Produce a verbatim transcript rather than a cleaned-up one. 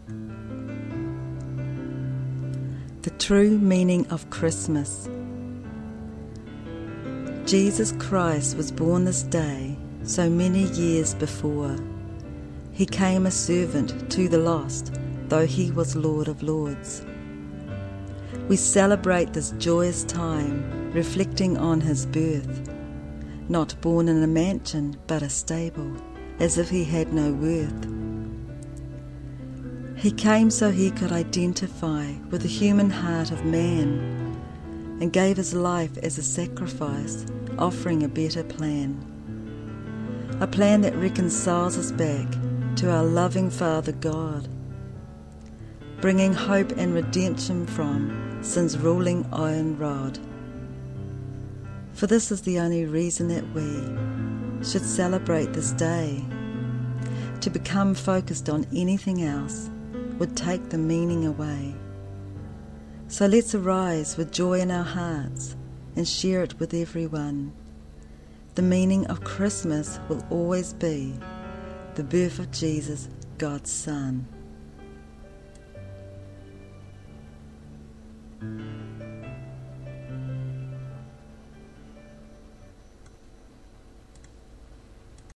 The true meaning of Christmas. Jesus Christ was born this day so many years before. He came a servant to the lost, though he was Lord of Lords. We celebrate this joyous time, reflecting on his birth, not born in a mansion but a stable, as if he had no worth. He came so he could identify with the human heart of man, and gave his life as a sacrifice, offering a better plan. A plan that reconciles us back to our loving Father God, bringing hope and redemption from sin's ruling iron rod. For this is the only reason that we should celebrate this day. To become focused on anything else would take the meaning away. So let's arise with joy in our hearts and share it with everyone. The meaning of Christmas will always be the birth of Jesus, God's Son.